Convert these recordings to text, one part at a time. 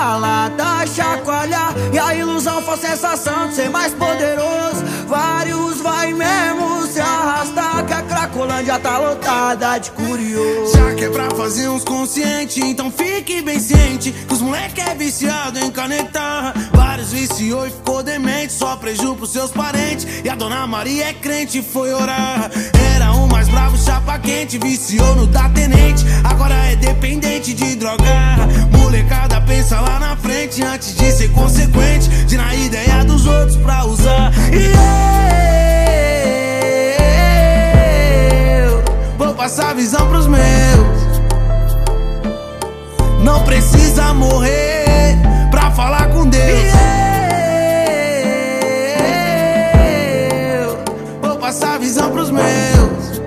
a lata chacoalhar e a ilusão for sensação de ser mais poderoso, vários vai mesmo se arrastar, que a Cracolândia tá lotada de curioso. Já que é pra fazer uns conscientes, então fique bem ciente que os moleque é viciado em canetar. Vários viciou e ficou demente, só preju pros seus parentes. E a dona Maria é crente e foi orar. Era o mais bravo, chapa quente, viciou no da tenente, agora é dependente de drogar. Molecada pensa lá na frente antes de ser consequente, de na ideia dos outros pra usar. E eu vou passar a visão pros meus. Não precisa morrer pra falar com Deus. Eu vou passar a visão pros meus.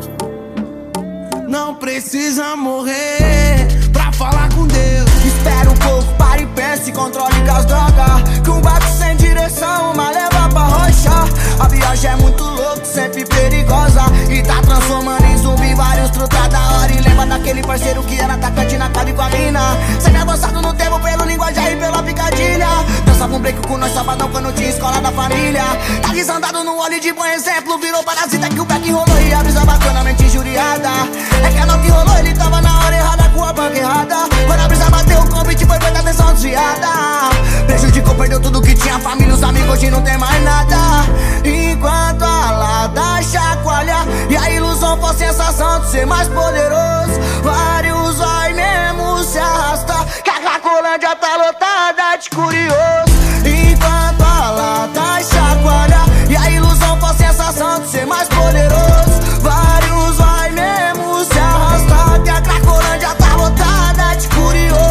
Não precisa morrer pra falar com Deus. Espera um pouco, para e pensa e controle com as drogas, que um barco sem direção, uma leva pra rocha. A viagem é muito louca, sempre perigosa, e tá transformando em zumbi vários truta da hora. E lembra daquele parceiro que era atacante na cadeia com a mina, sempre avançado no tempo pelo linguajar e pela picadilha. Dançava um break com nós sabadão quando tinha escola da família. Tá risandado no óleo de bom exemplo, virou parasita que o back rolou e a brisa bacanamente injuriada. É que a nota que rolou, ele tava na hora errada com a banca errada. Quando a brisa bateu, o convite foi feita atenção desviada. Prejudicou, perdeu tudo que tinha, família, os amigos, hoje não tem mais nada. Enquanto a lata chacoalha e a ilusão for sensação de ser mais poderoso, vários vai mesmo se arrastar, que a Cracolândia tá lotada de curioso. Enquanto a lata chacoalha e a ilusão for sensação de ser mais poderoso, vários vai mesmo se arrastar, que a Cracolândia tá lotada de curioso.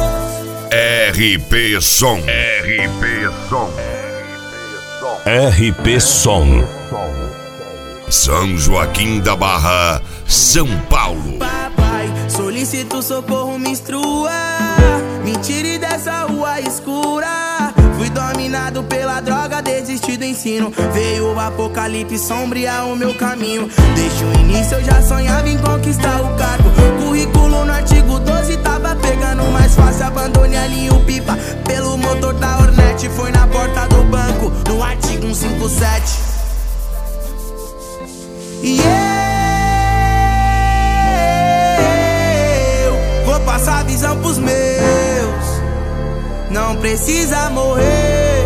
RP Som. RP Som. São Joaquim da Barra, São Paulo. Papai, solicito socorro, me instrua, me tire dessa rua escura. Fui dominado pela droga, desisti do ensino. Veio o apocalipse sombrear o meu caminho. Desde o início eu já sonhava em conquistar o cargo. Currículo no artigo 12 tava pegando mais fácil. Abandone ali o pipa pelo motor da Hornet. Foi na porta do banco, no artigo 157. E eu vou passar a visão pros meus. Não precisa morrer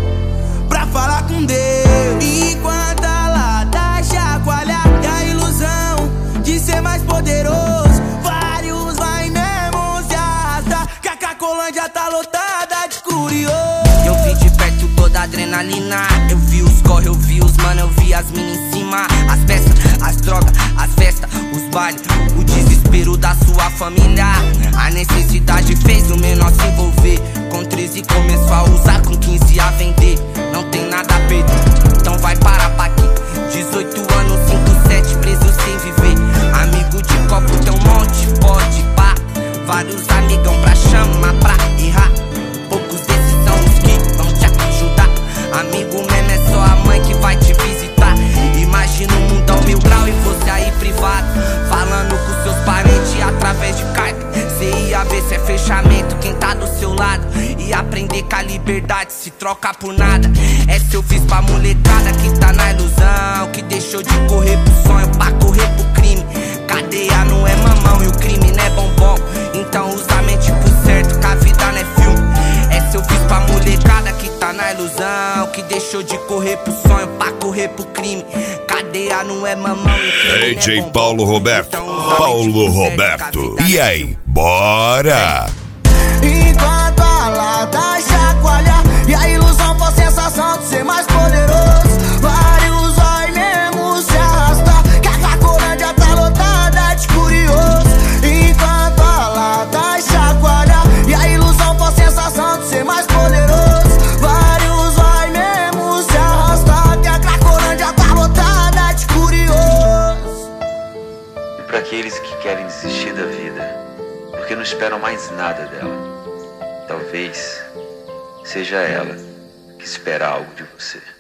pra falar com Deus. Enquanto a lata chacoalha e a ilusão de ser mais poderoso, vários vai mesmo se arrastar, que a Cracolândia tá lotada de curioso. Eu vi de perto toda a adrenalina, eu vi os corre, eu vi os mano, eu vi as minas em cima, as peças, as drogas, as festas, os bailes, o desespero da sua família. A necessidade fez o menor se envolver. Com 13 começou a usar, com 15 a vender. Não tem nada a perder, então vai parar pra aqui. 18 anos, 5-7, preso sem viver. Amigo de copo tem um monte, pode pá. Vários amigão pra chamar, pra errar. Poucos desses são os que vão te ajudar. Amigo mesmo é só a mãe que vai te visitar. Imagina um mundão 1000 grau e você aí privado, falando com seus parentes através de carta. Cê ia ver se é fechamento quem tá do seu lado, e aprender que a liberdade se troca por nada. Essa eu fiz pra molecada que tá na ilusão, que deixou de correr pro sonho pra correr pro crime. Cadeia não é mamão e o crime não é bombom, então usa a mente pro certo, que a vida não é filme. Essa eu fiz pra molecada que tá na ilusão, que deixou de correr pro sonho pra correr pro crime. Cadeia não é mamão e o crime DJ não é bombom, Paulo Roberto. então usa a Paulo mente pro certo, Roberto. que a vida E não é aí, filme. bora! Enquanto a lata chacoalha e a ilusão for sensação de ser mais poderoso, vários vai mesmo se arrastar, que a Cracolândia tá lotada de curioso. Enquanto a lata chacoalha e a ilusão for sensação de ser mais poderoso, vários vai mesmo se arrastar, que a Cracolândia tá lotada de curioso. E para aqueles que querem desistir da vida porque não esperam mais nada dela, talvez seja ela que espera algo de você.